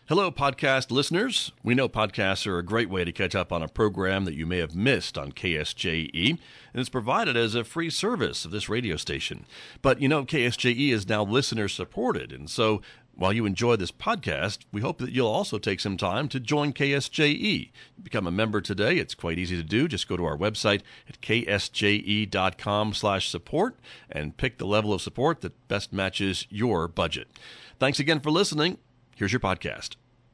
Hello, podcast listeners. We know podcasts are a great way to catch up on a program that you may have missed on KSJE, and it's provided as a free service of this radio station. But you know, KSJE is now listener supported, and so while you enjoy this podcast, we hope that you'll also take some time to join KSJE. Become a member today. It's quite easy to do. Just go to our website at ksje.com/support and pick the level of support that best matches your budget. Thanks again for listening. Here's your podcast.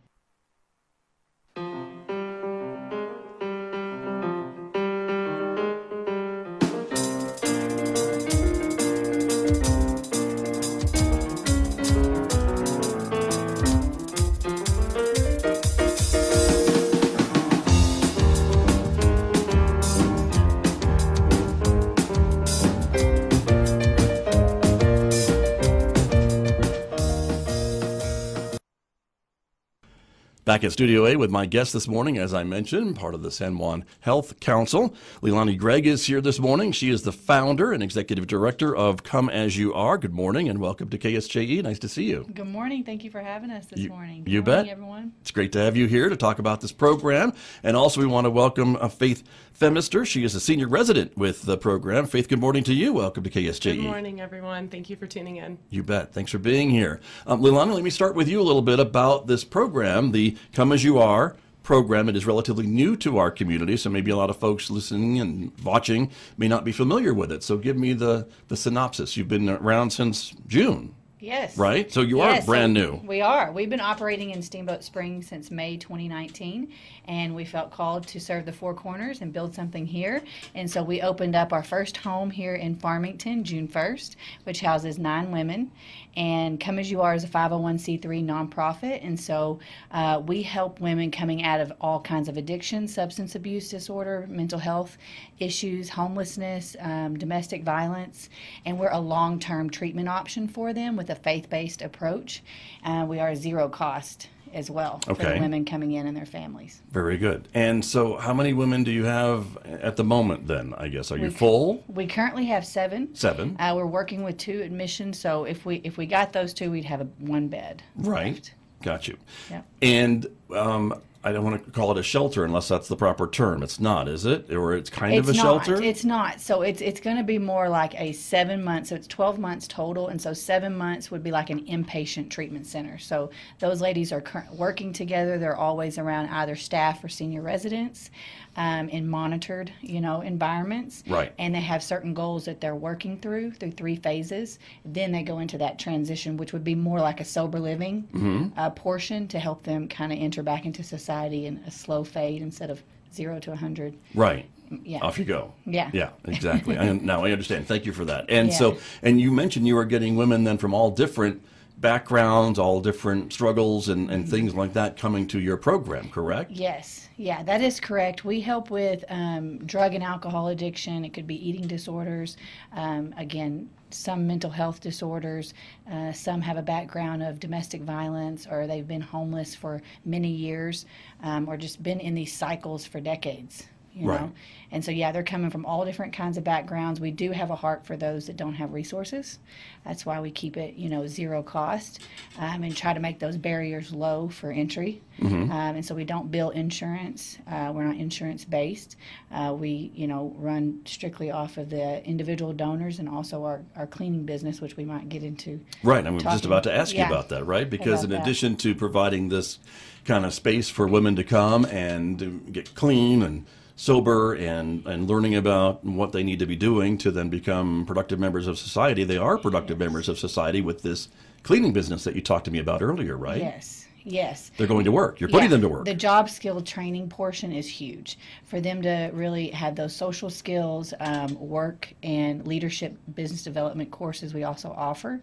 Back at Studio A with my guest this morning, as I mentioned, part of the San Juan Health Council. Leilani Gregg is here this morning. She is the founder and executive director of Come As You Are. Good morning and welcome to KSJE. Nice to see you. Good morning. Thank you for having us this morning. You Good morning, bet. Everyone. It's great to have you here to talk about this program. And also we want to welcome Faith Femister. She is a senior resident with the program. Faith, good morning to you. Welcome to KSJE. Good morning, everyone. Thank you for tuning in. You bet. Thanks for being here. Leilani, let me start with you a little bit about this program, the Come As You Are program. It is relatively new to our community, so maybe a lot of folks listening and watching may not be familiar with it. So give me the synopsis. You've been around since June. Yes. Right? So you are brand new. We are. We've been operating in Steamboat Springs since May 2019, and we felt called to serve the Four Corners and build something here. And so we opened up our first home here in Farmington, June 1st, which houses 9 women. And Come As You Are is a 501c3 nonprofit, and so we help women coming out of all kinds of addiction, substance abuse disorder, mental health issues, homelessness, domestic violence, and we're a long-term treatment option for them with a faith-based approach. We are zero cost as well for the women coming in and their families. Very good. And so how many women do you have at the moment then, I guess? Are you full? We currently have 7. 7. We're working with 2 admissions, so if we got those 2, we'd have one bed. Right. Left. Got you. Yeah. And I don't want to call it a shelter unless that's the proper term. It's not, is it? Or it's kind of a shelter? It's not. So it's going to be more like a 7 months. So it's 12 months total. And so 7 months would be like an inpatient treatment center. So those ladies are working together. They're always around either staff or senior residents in monitored, environments. Right. And they have certain goals that they're working through 3 phases. Then they go into that transition, which would be more like a sober living portion to help them kind of enter back into society in a slow fade instead of 0 to 100. Right. Yeah. Off you go. Yeah. Yeah, exactly. Now I understand. Thank you for that. And so, and you mentioned you were getting women then from all different backgrounds, all different struggles and things like that coming to your program, correct? Yes. Yeah, that is correct. We help with drug and alcohol addiction. It could be eating disorders. Again, some mental health disorders. Some have a background of domestic violence, or they've been homeless for many years, or just been in these cycles for decades. You know? And so, they're coming from all different kinds of backgrounds. We do have a heart for those that don't have resources. That's why we keep it, zero cost, and try to make those barriers low for entry. And so we don't bill insurance. We're not insurance-based. We, run strictly off of the individual donors and also our cleaning business, which we might get into. Right, and we were just about to ask you about that, right? Because in addition to providing this kind of space for women to come and get clean and sober and learning about what they need to be doing to then become productive members of society, they are productive members of society with this cleaning business that you talked to me about earlier, right? Yes. They're going to work. You're putting them to work. The job skill training portion is huge for them to really have those social skills, work and leadership business development courses. We also offer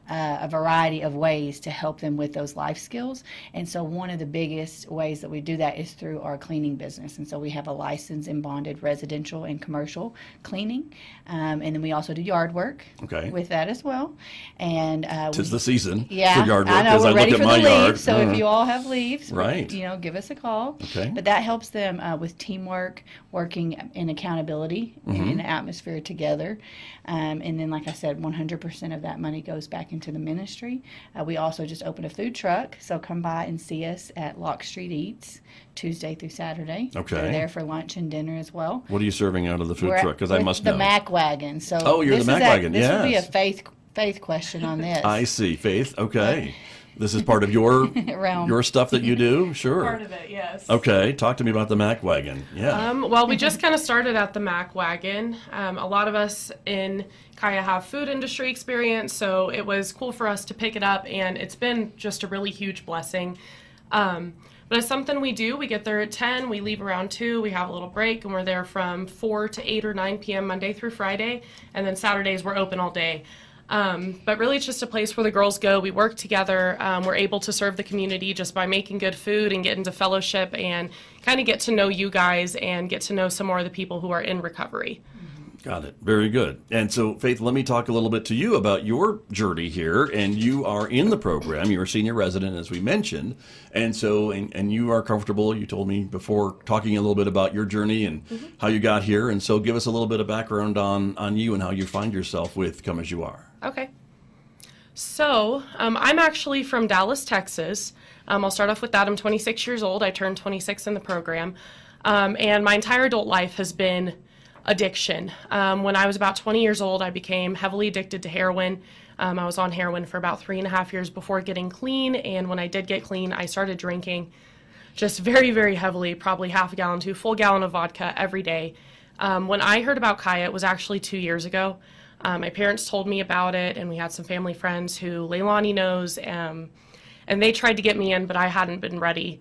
a variety of ways to help them with those life skills. And so one of the biggest ways that we do that is through our cleaning business. And so we have a licensed and bonded residential and commercial cleaning. And then we also do yard work with that as well. And 'tis the season for Yeah, yard work I know, as we're I ready look for at my the yard. leaf. So if if you all have leaves, Right. give us a call. Okay. But that helps them with teamwork, working in accountability, in an atmosphere together. And then, like I said, 100% of that money goes back into the ministry. We also just opened a food truck, so come by and see us at Lock Street Eats, Tuesday through Saturday. Okay. We're there for lunch and dinner as well. What are you serving out of the food We're truck? Because I with must the know. Mac Wagon. So Oh, you're the Mac Wagon, This would be a yes. faith question on this. I see. Faith. Okay. This is part of your Realm. your stuff that you do? Sure. Part of it, yes. Okay. Talk to me about the Mac Wagon. Yeah. Well, we just kind of started at the Mac Wagon. A lot of us in Kaya have food industry experience, so it was cool for us to pick it up, and it's been just a really huge blessing. But it's something we do. We get there at 10, we leave around 2, we have a little break, and we're there from 4 to 8 or 9 p.m. Monday through Friday, and then Saturdays we're open all day. But really it's just a place where the girls go. We work together. We're able to serve the community just by making good food and get into fellowship and kind of get to know you guys and get to know some more of the people who are in recovery. Got it. Very good. And so, Faith, let me talk a little bit to you about your journey here. And you are in the program. You're a senior resident, as we mentioned. And so, and you are comfortable. You told me before talking a little bit about your journey and how you got here. And so give us a little bit of background on you and how you find yourself with Come As You Are. Okay. So, I'm actually from Dallas, Texas. I'll start off with that. I'm 26 years old. I turned 26 in the program. And my entire adult life has been addiction. When I was about 20 years old, I became heavily addicted to heroin. I was on heroin for about 3.5 years before getting clean. And when I did get clean, I started drinking just very, very heavily, probably half a gallon to a full gallon of vodka every day. When I heard about Kaya, it was actually 2 years ago. My parents told me about it, and we had some family friends who Leilani knows, and they tried to get me in, but I hadn't been ready.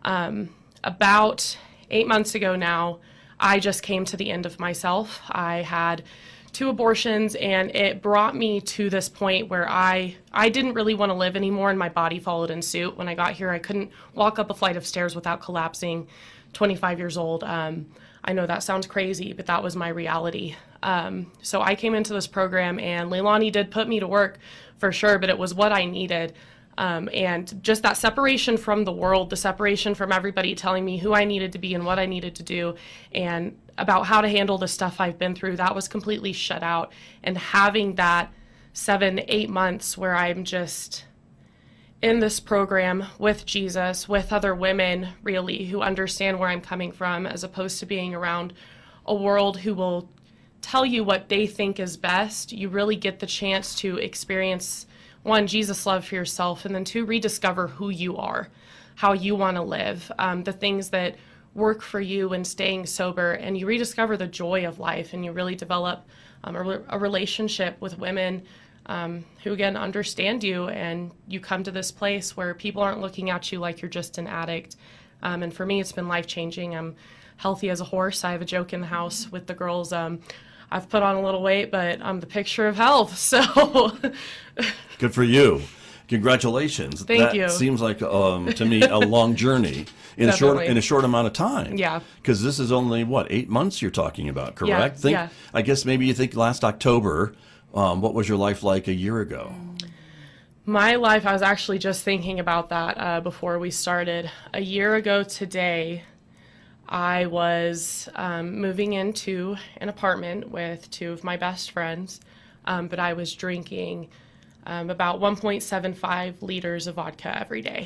About 8 months ago now, I just came to the end of myself. I had 2 abortions, and it brought me to this point where I didn't really want to live anymore, and my body followed in suit. When I got here, I couldn't walk up a flight of stairs without collapsing, 25 years old. I know that sounds crazy, but that was my reality. So I came into this program, and Leilani did put me to work for sure, but it was what I needed. And just that separation from the world, the separation from everybody telling me who I needed to be and what I needed to do and about how to handle the stuff I've been through, that was completely shut out. And having that 7-8 months where I'm just in this program with Jesus, with other women really who understand where I'm coming from, as opposed to being around a world who will tell you what they think is best, you really get the chance to experience, 1, Jesus' love for yourself, and then 2, rediscover who you are, how you want to live, the things that work for you and staying sober, and you rediscover the joy of life, and you really develop a relationship with women who, again, understand you, and you come to this place where people aren't looking at you like you're just an addict. And for me, it's been life-changing. I'm healthy as a horse. I have a joke in the house with the girls. I've put on a little weight, but I'm the picture of health. So Good for you. Congratulations. Thank you. That seems like, to me, a long journey in Definitely. a short amount of time. Yeah. Because this is only, 8 months you're talking about, correct? Yeah. I guess maybe you think last October, what was your life like a year ago? My life, I was actually just thinking about that before we started. A year ago today, I was moving into an apartment with 2 of my best friends, but I was drinking about 1.75 liters of vodka every day.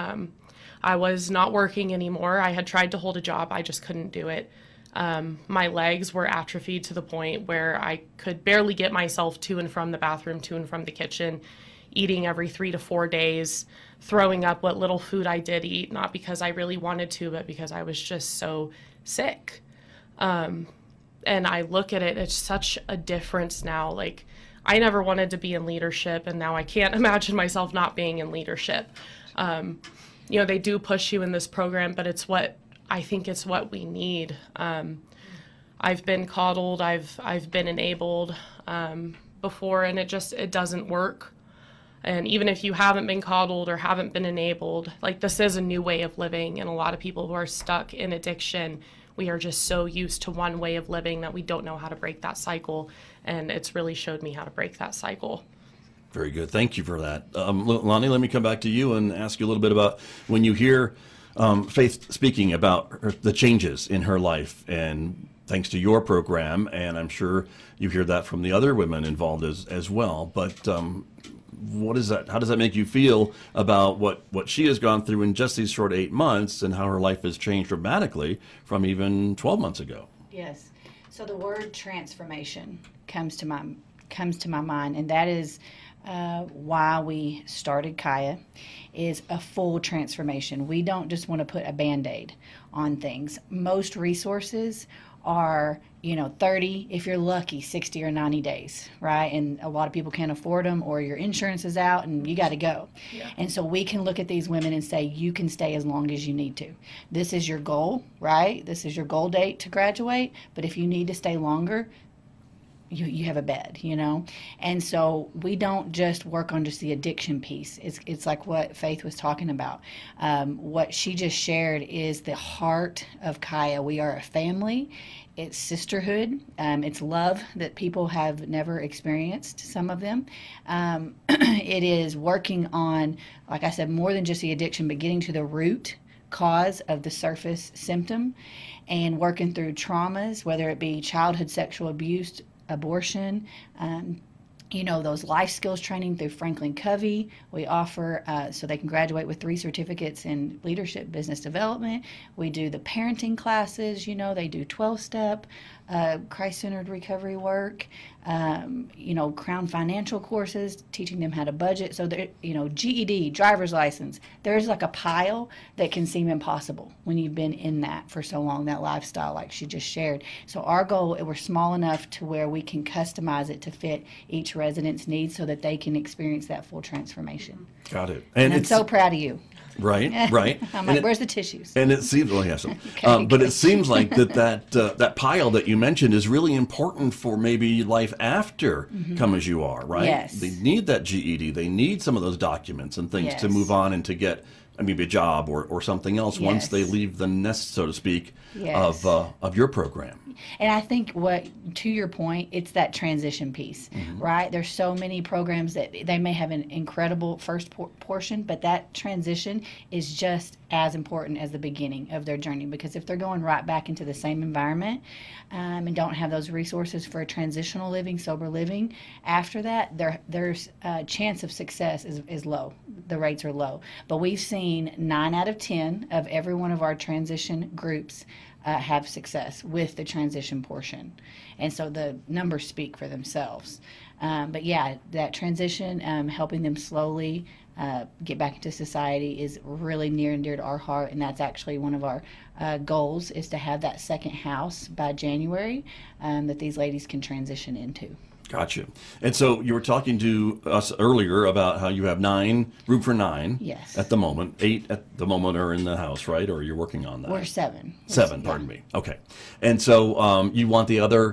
I was not working anymore. I had tried to hold a job. I just couldn't do it. My legs were atrophied to the point where I could barely get myself to and from the bathroom, to and from the kitchen, eating every 3 to 4 days, throwing up what little food I did eat, not because I really wanted to, but because I was just so sick. And I look at it, it's such a difference now. Like, I never wanted to be in leadership, and now I can't imagine myself not being in leadership. They do push you in this program, but I think it's what we need. I've been coddled, I've been enabled before, and it doesn't work. And even if you haven't been coddled or haven't been enabled, like, this is a new way of living, and a lot of people who are stuck in addiction, we are just so used to one way of living that we don't know how to break that cycle, and it's really showed me how to break that cycle. Very good. Thank you for that. Lonnie, let me come back to you and ask you a little bit about when you hear Faith speaking about the changes in her life, and thanks to your program, and I'm sure you hear that from the other women involved as well. But what is that? How does that make you feel about what she has gone through in just these short 8 months, and how her life has changed dramatically from even 12 months ago? Yes. So the word transformation comes to my mind, and that is why we started Kaya, is a full transformation. We don't just want to put a Band-Aid on things. Most resources are, 30, if you're lucky, 60 or 90 days, right? And a lot of people can't afford them, or your insurance is out and you got to go. Yeah. And so we can look at these women and say, you can stay as long as you need to. This is your goal, right? This is your goal date to graduate. But if you need to stay longer, you have a bed, And so we don't just work on just the addiction piece. It's like what Faith was talking about. What she just shared is the heart of Kaya. We are a family. It's sisterhood. It's love that people have never experienced, some of them. It is working on, like I said, more than just the addiction, but getting to the root cause of the surface symptom, and working through traumas, whether it be childhood sexual abuse, abortion, those life skills training through Franklin Covey. We offer so they can graduate with 3 certificates in leadership, business development. We do the parenting classes. They do 12-step Christ-centered recovery work. Crown Financial courses, teaching them how to budget. So GED, driver's license. There's like a pile that can seem impossible when you've been in that for so long, that lifestyle like she just shared. So our goal, we're small enough to where we can customize it to fit each resident's needs so that they can experience that full transformation. Got it. And I'm so proud of you. Right. I'm like, where's the tissues? And it seems, but it seems like that pile that you mentioned is really important for maybe life after Come As You Are, right? Yes. They need that GED. They need some of those documents and things to move on and to get maybe a job or something else once they leave the nest, so to speak, of your program. And I think to your point, it's that transition piece, right? There's so many programs that they may have an incredible first portion, but that transition is just as important as the beginning of their journey, because if they're going right back into the same environment and don't have those resources for transitional living, sober living, after that, there's a chance of success is low. The rates are low. But we've seen 9 out of 10 of every one of our transition groups have success with the transition portion. And so the numbers speak for themselves. But yeah, that transition, helping them slowly get back into society is really near and dear to our heart. And that's actually one of our goals, is to have that second house by January that these ladies can transition into. Gotcha. And so you were talking to us earlier about how you have room for 9 yes. at the moment. 8 at the moment are in the house, right? Or you're working on that? We're 7. 7, pardon me. Okay. And so you want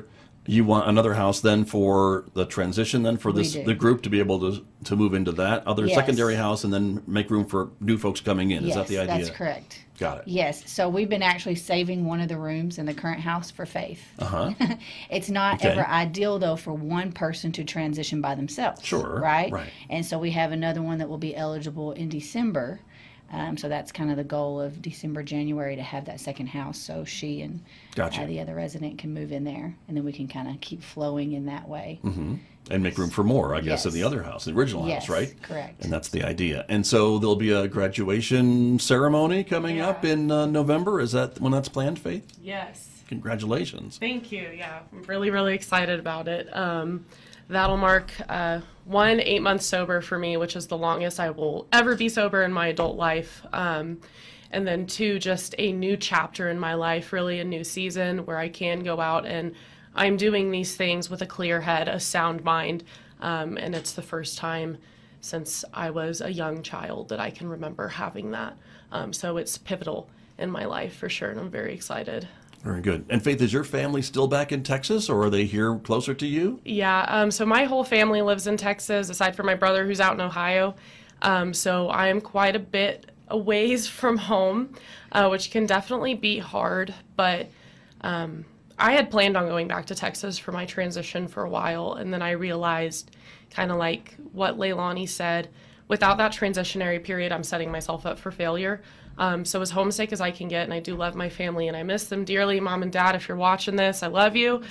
another house then for the transition then for the group to be able to move into that other secondary house and then make room for new folks coming in. Is that the idea? That's correct. Got it. Yes. So we've been actually saving one of the rooms in the current house for Faith. It's not ever ideal, though, for one person to transition by themselves. Sure. Right? And so we have another one that will be eligible in December. So that's kind of the goal of December, January, to have that second house, so she and the other resident can move in there, and then we can kind of keep flowing in that way. And make room for more, I guess, in the other house, the original house, right? Correct. And that's the idea. And so there'll be a graduation ceremony coming up in November. Is that when that's planned, Faith? Yes. Congratulations. Thank you. Yeah, I'm really, really excited about it. That'll mark 1, 8 months sober for me, which is the longest I will ever be sober in my adult life. And then 2, just a new chapter in my life, really a new season where I can go out and I'm doing these things with a clear head, a sound mind. And it's the first time since I was a young child that I can remember having that. So it's pivotal in my life for sure, and I'm very excited. Very good. And Faith, is your family still back in Texas, or are they here closer to you? Yeah, so my whole family lives in Texas, aside from my brother who's out in Ohio. So I am quite a bit a ways from home, which can definitely be hard. But I had planned on going back to Texas for my transition for a while, and then I realized kind of like what Leilani said, without that transitionary period, I'm setting myself up for failure. So as homesick as I can get, and I do love my family and I miss them dearly, Mom and Dad, if you're watching this, I love you.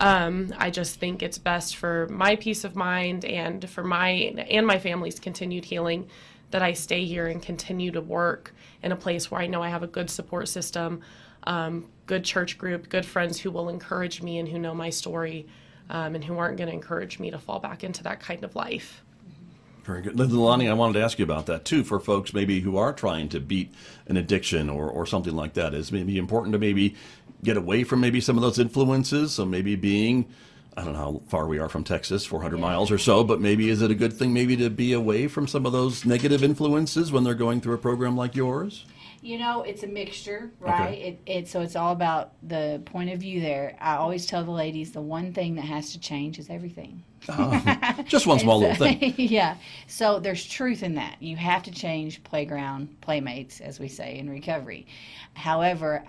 I just think it's best for my peace of mind and for my family's continued healing that I stay here and continue to work in a place where I know I have a good support system, good church group, good friends who will encourage me and who know my story, and who aren't going to encourage me to fall back into that kind of life. Very good. Leilani, I wanted to ask you about that too, for folks maybe who are trying to beat an addiction or something like that. Is maybe important to maybe get away from maybe some of those influences? So maybe being, I don't know how far we are from Texas, 400 miles or so, but maybe is it a good thing maybe to be away from some of those negative influences when they're going through a program like yours? It's a mixture, right? Okay. So it's all about the point of view there. I always tell the ladies the one thing that has to change is everything. Just one small little thing. Yeah. So there's truth in that. You have to change playground playmates, as we say in recovery. However,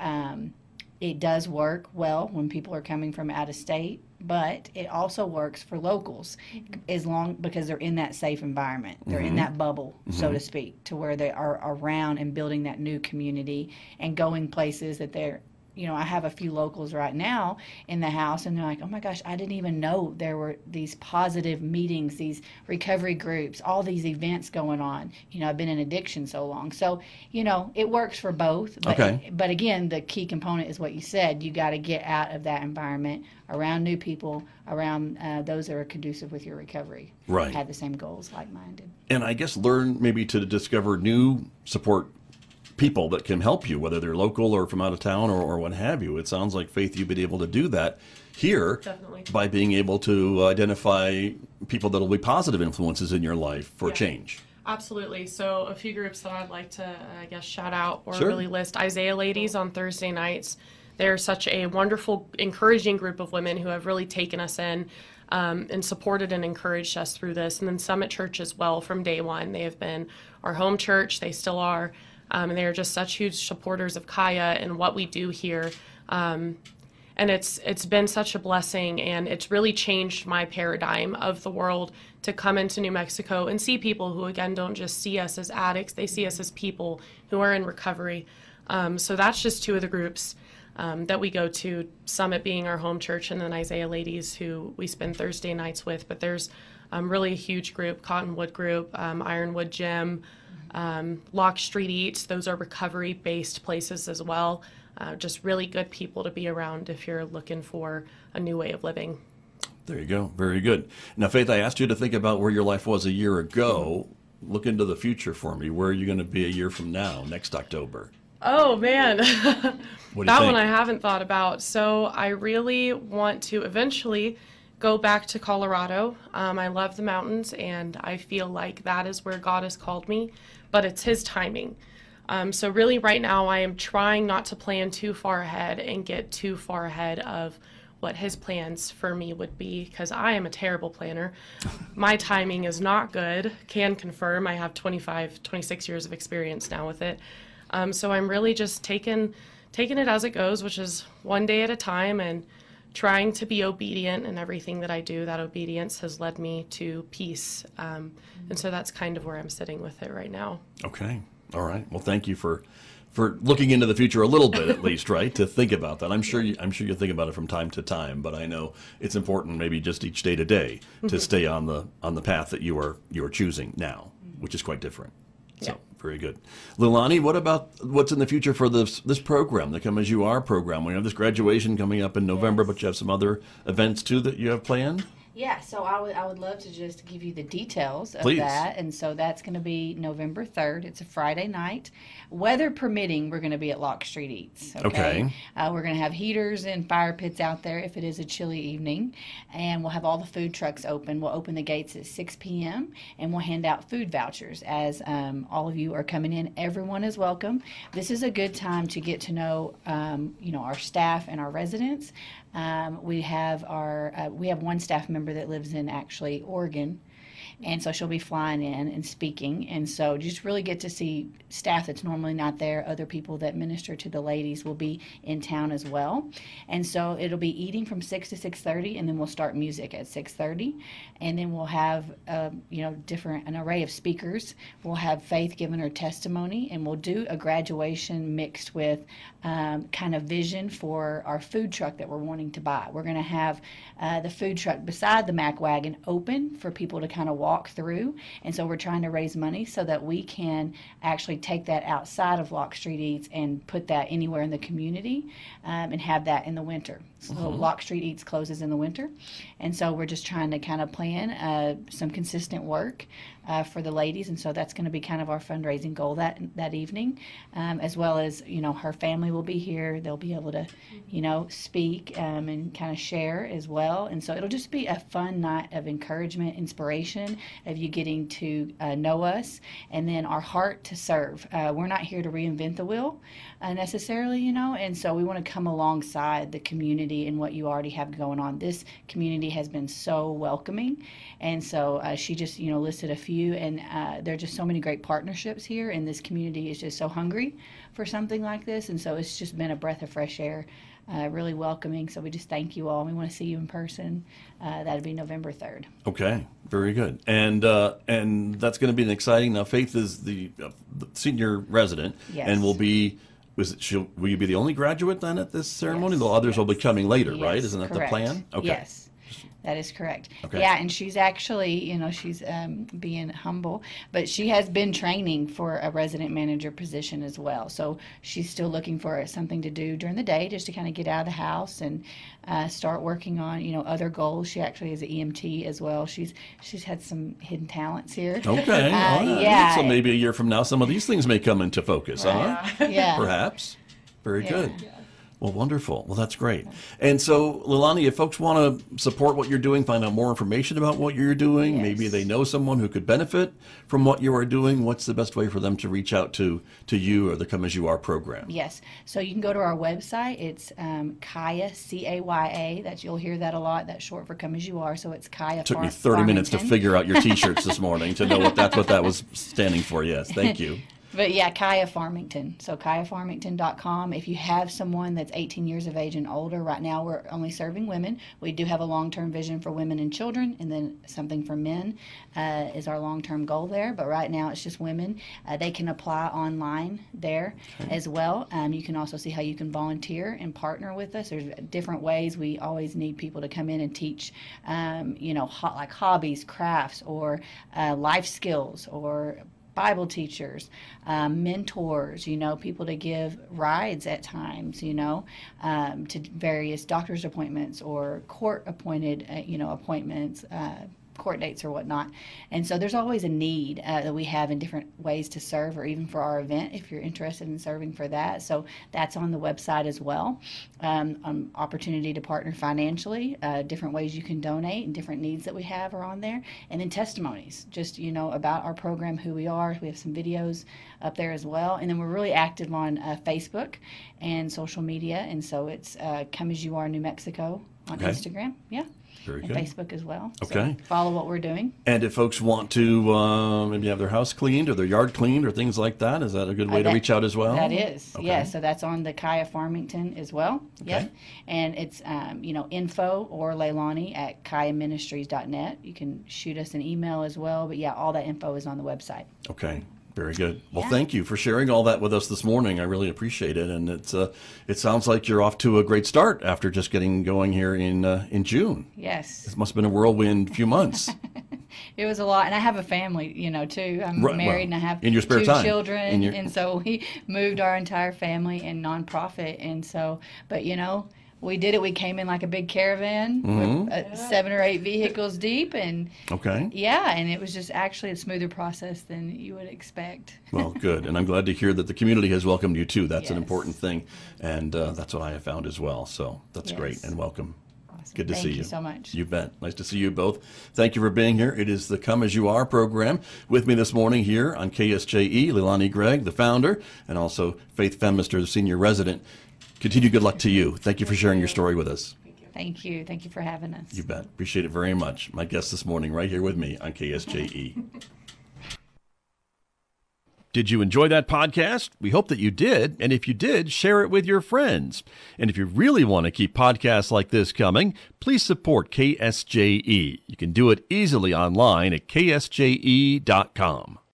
it does work well when people are coming from out of state, but it also works for locals because they're in that safe environment. They're in that bubble, so to speak, to where they are around and building that new community and going places that they're, I have a few locals right now in the house, and they're like, oh my gosh, I didn't even know there were these positive meetings, these recovery groups, all these events going on. I've been in addiction so long. So, it works for both. But again, the key component is what you said. You got to get out of that environment, around new people, around those that are conducive with your recovery. Right. Have the same goals, like-minded. And I guess learn maybe to discover new support people that can help you, whether they're local or from out of town or what have you. It sounds like, Faith, you've been able to do that here. Definitely. By being able to identify people that will be positive influences in your life for change. Absolutely. So a few groups that I'd like to, shout out or Sure. really list. Isaiah Ladies on Thursday nights. They're such a wonderful, encouraging group of women who have really taken us in and supported and encouraged us through this. And then Summit Church as well from day one. They have been our home church. They still are. And they are just such huge supporters of Kaya and what we do here. And it's been such a blessing, and it's really changed my paradigm of the world to come into New Mexico and see people who, again, don't just see us as addicts. They see us as people who are in recovery. So that's just two of the groups that we go to, Summit being our home church, and then Isaiah Ladies, who we spend Thursday nights with. But there's really a huge group, Cottonwood Group, Ironwood Gym, Lock Street Eats. Those are recovery-based places as well. Just really good people to be around if you're looking for a new way of living. There you go. Very good. Now, Faith, I asked you to think about where your life was a year ago. Look into the future for me. Where are you going to be a year from now, next October? Oh, man. What do you That think? one I haven't thought about. So I really want to eventually go back to Colorado. I love the mountains, and I feel like that is where God has called me, but it's His timing. So really right now I am trying not to plan too far ahead and get too far ahead of what His plans for me would be, because I am a terrible planner. My timing is not good. Can confirm. I have 26 years of experience now with it. So I'm really just taking it as it goes, which is one day at a time, and trying to be obedient in everything that I do. That obedience has led me to peace. And so that's kind of where I'm sitting with it right now. Okay. All right. Well, thank you for looking into the future a little bit, at least, right? To think about that. I'm sure you think about it from time to time, but I know it's important, maybe just each day to day, to stay on the path that you are choosing now, which is quite different. So, very good. Leilani, what about what's in the future for this program, the Come As You Are program? We have this graduation coming up in November, but you have some other events too that you have planned? Yeah, so I would love to just give you the details of Please. that. And so that's going to be November 3rd. It's a Friday night. Weather permitting, we're going to be at Lock Street Eats. Okay. We're going to have heaters and fire pits out there if it is a chilly evening. And we'll have all the food trucks open. We'll open the gates at 6 p.m. and we'll hand out food vouchers as all of you are coming in. Everyone is welcome. This is a good time to get to know, our staff and our residents. We have one staff member that lives in actually Oregon, And so she'll be flying in and speaking. And so just really get to see staff that's normally not there. Other people that minister to the ladies will be in town as well. And so it'll be eating from 6 to 6:30, and then we'll start music at 6:30. And then we'll have, an array of speakers. We'll have Faith giving her testimony, and we'll do a graduation mixed with kind of vision for our food truck that we're wanting to buy. We're going to have the food truck beside the Mac Wagon open for people to kind of walk through. And so we're trying to raise money so that we can actually take that outside of Lock Street Eats and put that anywhere in the community and have that in the winter. So Lock Street Eats closes in the winter. And so we're just trying to kind of plan some consistent work for the ladies. And so that's going to be kind of our fundraising goal that evening, as well as, her family will be here. They'll be able to, speak and kind of share as well. And so it'll just be a fun night of encouragement, inspiration, of you getting to know us, and then our heart to serve. We're not here to reinvent the wheel necessarily, and so we want to come alongside the community and what you already have going on. This community has been so welcoming, and so she just, listed a few, and there are just so many great partnerships here, and this community is just so hungry for something like this, and so it's just been a breath of fresh air. Really welcoming. So we just thank you all. We want to see you in person. That'll be November 3rd. Okay, very good. And that's going to be an exciting. Now, Faith is the senior resident, Yes. and will you be the only graduate then at this ceremony? Yes, The others yes. will be coming later, right? Yes, Isn't that correct. the plan? Okay. Yes. That is correct. Okay. Yeah, and she's actually, she's being humble, but she has been training for a resident manager position as well. So she's still looking for something to do during the day, just to kind of get out of the house and start working on, other goals. She actually is an EMT as well. She's had some hidden talents here. Okay. All right. Yeah. So maybe a year from now, some of these things may come into focus, huh? Yeah. Perhaps. Very Yeah. good. Well, wonderful. Well, that's great. And so, Leilani, if folks want to support what you're doing, find out more information about what you're doing, Yes. maybe they know someone who could benefit from what you are doing, what's the best way for them to reach out to you or the Come As You Are program? Yes. So you can go to our website. It's Kaya, C-A-Y-A. You'll hear that a lot. That's short for Come As You Are. So it's Kaya Took me 30 minutes to Farmington. figure out your T-shirts this morning to know what that was standing for. Yes, thank you. But yeah, Kaya Farmington. So KayaFarmington.com. If you have someone that's 18 years of age and older, right now we're only serving women. We do have a long-term vision for women and children, and then something for men is our long-term goal there. But right now it's just women. They can apply online there as well. You can also see how you can volunteer and partner with us. There's different ways. We always need people to come in and teach, like hobbies, crafts, or life skills, or Bible teachers, mentors, people to give rides at times, to various doctor's appointments or court appointed, appointments, court dates or whatnot. And so there's always a need that we have in different ways to serve, or even for our event if you're interested in serving for that. So that's on the website as well. Opportunity to partner financially, different ways you can donate, and different needs that we have are on there. And then testimonies, just, about our program, who we are. We have some videos up there as well. And then we're really active on Facebook and social media. And so it's Come As You Are New Mexico on Okay. Instagram. Yeah. Very And good. Facebook as well. Okay. So follow what we're doing. And if folks want to maybe have their house cleaned or their yard cleaned or things like that, is that a good way to that- reach out as well? That is, Okay. yeah. So that's on the Kaya Farmington as well. Okay. Yep. And it's, info or Leilani at kayaministries.net. You can shoot us an email as well. But yeah, all that info is on the website. Okay. Very good. Well, Yeah. thank you for sharing all that with us this morning. I really appreciate it. And it sounds like you're off to a great start after just getting going here in June. Yes. It must have been a whirlwind few months. It was a lot. And I have a family, too. I'm Right, married well, and I have in your spare 2 time. children. And so we moved our entire family and nonprofit. And so, but, we did it. We came in like a big caravan with 7 or 8 vehicles deep. And Okay. yeah, and it was just actually a smoother process than you would expect. Well, good. And I'm glad to hear that the community has welcomed you too. That's an Yes. important thing. And that's what I have found as well. So that's great. Yes. And welcome. Awesome. Good to Thank see you. you so much. You bet. Nice to see you both. Thank you for being here. It is the Come As You Are program. With me this morning here on KSJE, Leilani Gregg, the founder, and also Faith Femister, the senior resident. Continue good luck to you. Thank you for sharing your story with us. Thank Thank you. Thank you for having us. You bet. Appreciate it very much. My guest this morning right here with me on KSJE. Did you enjoy that podcast? We hope that you did. And if you did, share it with your friends. And if you really want to keep podcasts like this coming, please support KSJE. You can do it easily online at ksje.com.